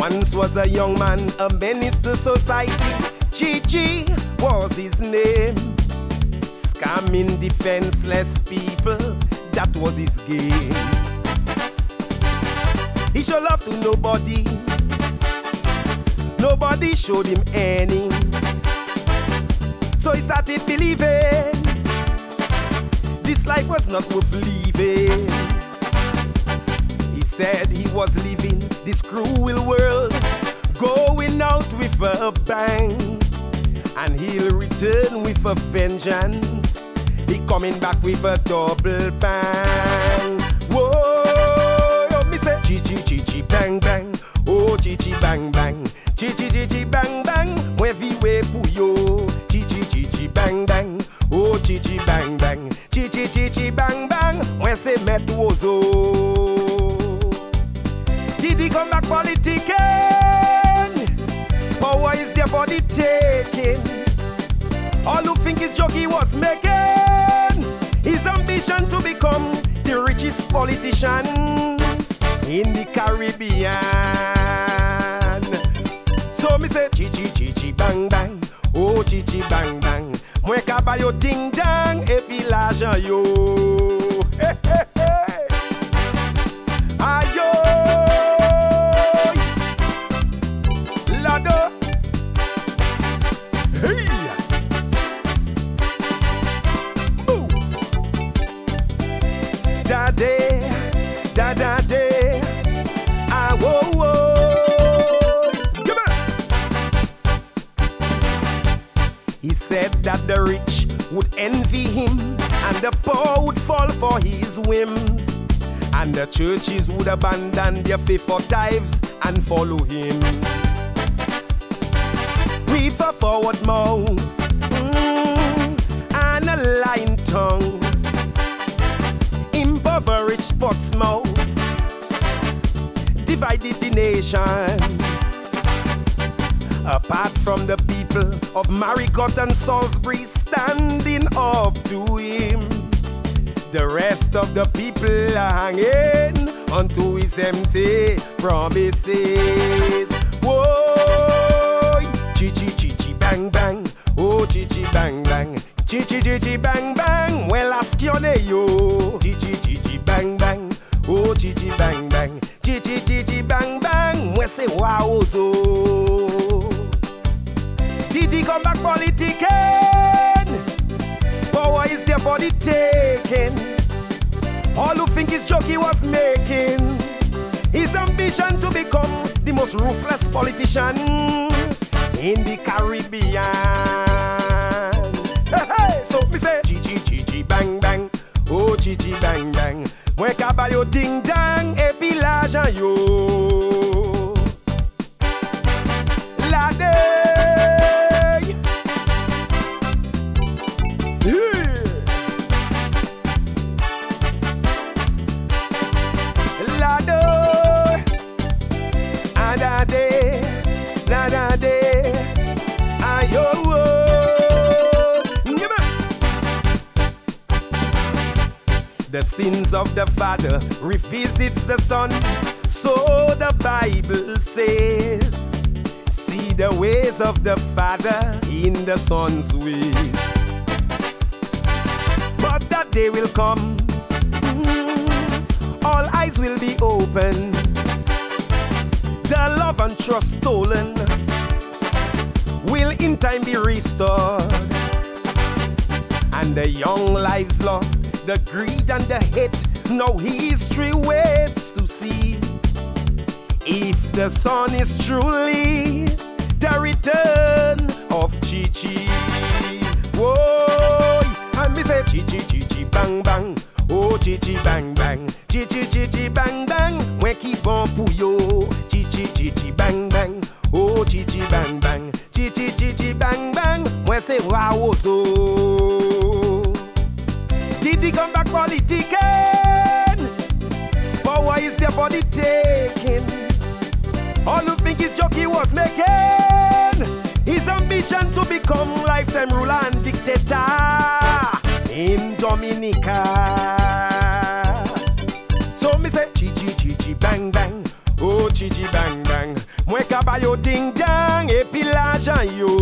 Once was a young man, a menace to society. Chi was his name. Scamming defenseless people, that was his game. He showed love to nobody. Nobody showed him any. So he started believing this life was not worth living. He said he was living this cruel world, going out with a bang, and he'll return with a vengeance. He coming back with a double bang. Whoa, me say chi bang bang. Oh chi bang bang. Chi bang bang. Wevi we puyo. Chi bang bang. Oh chi bang bang. Chi bang bang. When say met wozo. Did come back politicking? Power is there for the taking. All who think his joke he was making. His ambition to become the richest politician in the Caribbean. So me say chi bang bang. Oh chi bang bang. Mwen ka ba yo ding dang et puis l'argent yo. Hey, hey, hey. Ayo. Lado. Hey. Da day, ah whoa whoa. Come on. He said that the rich would envy him and the poor would fall for his whims, and the churches would abandon their faith for tithes and follow him. With a forward mouth and a lying tongue, impoverished Portsmouth divided the nation. Apart from the people of Maricotte and Salisbury standing up to him, the rest of the people are hanging onto his empty promises. Whoa, chi bang bang. Oh chi bang bang. Chi bang bang. Well ask your name yo. Chi bang bang. Oh chi bang bang. Chi bang bang. We say wow so. Did he come back politicking? Power is there for the taking. All who think his joke he was making. His ambition to become the most ruthless politician in the Caribbean. Hey, hey. So me say chi bang bang. Oh chi bang bang. Mwen ka ba yo ding dang et puis l'argent yo. La day. Yeah. La day. Ada day. Nada day. Ayo. The sins of the father revisits the son, so the Bible says. See the ways of the father in the son's ways. But that day will come, all eyes will be open, the love and trust stolen will in time be restored, and the young lives lost, the greed and the hate, no history waits to see if the son is truly the return of Chi. Whoa, and me say Chi bang bang. Oh Chi bang bang. Chi bang bang. When keep on puyo. Chi bang bang. Oh Chi bang bang. Chi bang bang. When say wow so. Did he come back politicking? Power is there for the taking. All who think his joke he was making. His ambition to become lifetime ruler and dictator in Dominica. So me say chi bang bang. Oh chi bang bang. Mwen Jean yo.